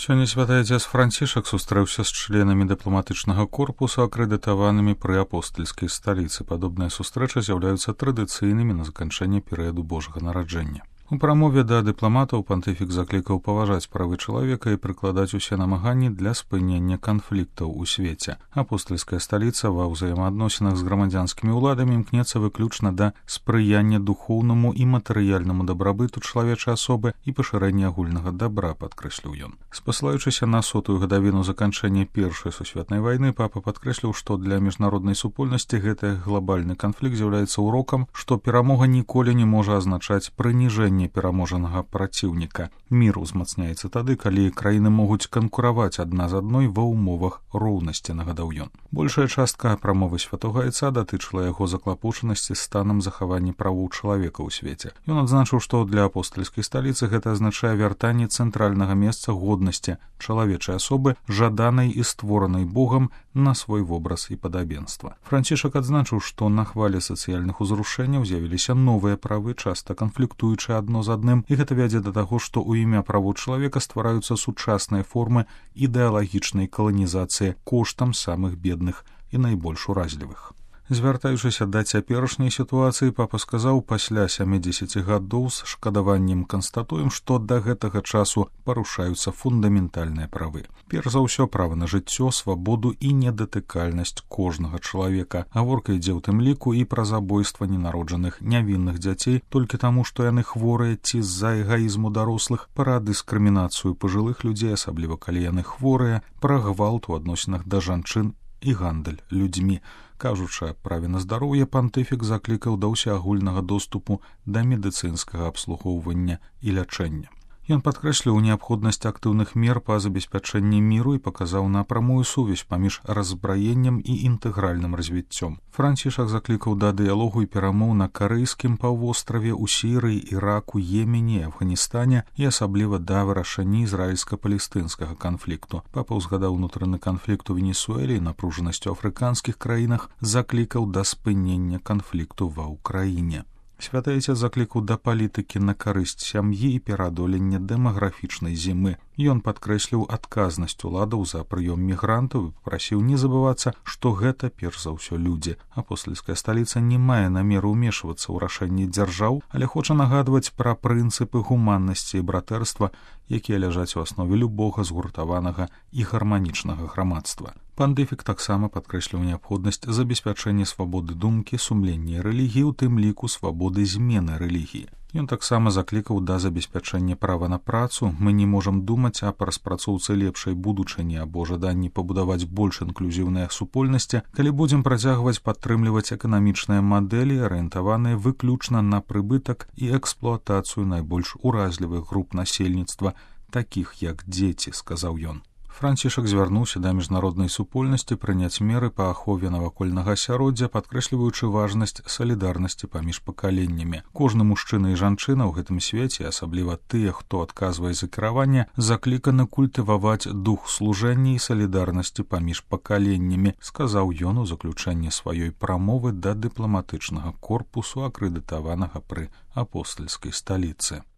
Сёння святы адзец Францішак сустрэўся з членамі дыпламатычнага корпусу, акрэдытаванымі пры апостальскай сталіцы. Падобныя сустрэчы з'яўляюцца традыцыйнымі на заканчэнне перыяду Божага нараджэння. У прамове да дыпламатаў пантыфік заклікаў паважаць правы чалавека і прыкладаць усе намаганні для спынення канфліктаў у свеце. Апостальская сталіца ва ўзаемаадносінах з грамадзянскімі ўладамі імкнецца выключна да спрыяння духоўнаму і матэрыяльнаму дабрабыту чалавечай асобы і пашырэння агульнага дабра, падкрэсліў ён. Спасылаючыся на 100-ю гадавіну заканчэння Першай сусветнай вайны, папа падкрэсліў, што для міжнароднай супольнасці гэты глобальны канфлікт з'яўляецца урокам, што перамога ніколі не можа азначаць прыніжэнне пераможанага праціўніка. Мір узмацняецца тады, калі краіны могуць канкураваць адна з адной ва ўмовах роўнасці, нагадаў ён. Большая частка прамовы святога айца датычыла яго заклапочанасці станам захавання правоў чалавека ў свеце. Ён адзначыў, што для апостальскай сталіцы гэта азначае вяртанне цэнтральнага месца годнасці чалавечай асобы, жаданай і створанай Богам на свой вобраз і падабенства. Францішак адзначыў, што на хвалі сацыяльных узрушэнняў з'явіліся новыя правы, часта канфліктуючыя адно з адным, і гэта вядзе да таго, што ў імя правоў чалавека ствараюцца сучасныя формы ідэалагічнай каланізацыі коштам самых бедных і найбольш уразлівых. Звяртаючыся да цяперашняй сітуацыі, папа сказаў, пасля 70 гадоў з шкадаваннем канстатуем, што да гэтага часу парушаюцца фундаментальныя правы. Перш за ўсё, права на жыццё, свабоду і недатыкальнасць кожнага чалавека. Гаворка ідзе ў тым ліку і пра забойства ненароджаных нявінных дзяцей толькі таму, што яны хворыя ці з-за эгаізму дарослых, пра дыскрымінацыю пажылых людзей, асабліва калі яны хворыя, пра гвалт у адносінах да жанчын і гандаль людзьмі. Кажучы аб праве на здароўе, пантыфік заклікаў да ўсеагульнага доступу да медыцынскага абслугоўвання і лячэння. Ён падкрэсліў неабходнасць актыўных мер па забеспячэнні міру і паказаў на прамую сувязь паміж раззбраеннем і інтэгральным развіццём. Францішак заклікаў да дыялогу і перамоў на Карэйскім паўвостраве, у Сірыі, Іраку, Йемене, Афганістане і асабліва да вырашэння ізраільска-палестынскага канфлікту. Папа ўзгадаў унутраны канфлікт у Венесуэлі і напружанасць у афрыканскіх краінах, заклікаў да спынення канфлікту ва ўкраіне. Святы айцец заклікаў да палітыкі на карысць сям'і і пераадолення дэмаграфічнай зімы. Ён падкрэсліў адказнасць уладаў за прыём мігрантаў і папрасіў не забывацца, што гэта перш за ўсё людзі. Апостальская сталіца не мае намеру ўмешвацца ў рашэнні дзяржаў, але хоча нагадваць пра прынцыпы гуманнасці і братэрства, якія ляжаць у аснове любога згуртаванага і гарманічнага грамадства. Пантыфік таксама падкрэсліў неабходнасць забеспячэння свабоды думкі, сумлення і рэлігіі, у тым ліку свабоды змены рэлігіі. Ён таксама заклікаў да забеспячэння права на працу. Мы не можам думаць аб распрацоўцы лепшай будучыні або жаданні пабудаваць больш інклюзіўныя супольнасці, калі будзем працягваць падтрымліваць эканамічныя мадэлі, арыентаваныя выключна на прыбытак і эксплуатацыю найбольш уразлівых груп насельніцтва, такіх як дзеці, сказаў ён. Францішак звярнуўся да міжнароднай супольнасці прыняць меры па ахове навакольнага асяроддзя, падкрэсліваючы важнасць салідарнасці паміж пакаленнямі. Кожны мужчына і жанчына ў гэтым свеце, асабліва тыя, хто адказвае за кіраванне, закліканы культываваць дух служэння і салідарнасці паміж пакаленнямі, сказаў ён у заключэнні сваёй прамовы да дыпламатычнага корпусу, акрэдытаванага пры апостальскай сталіцы.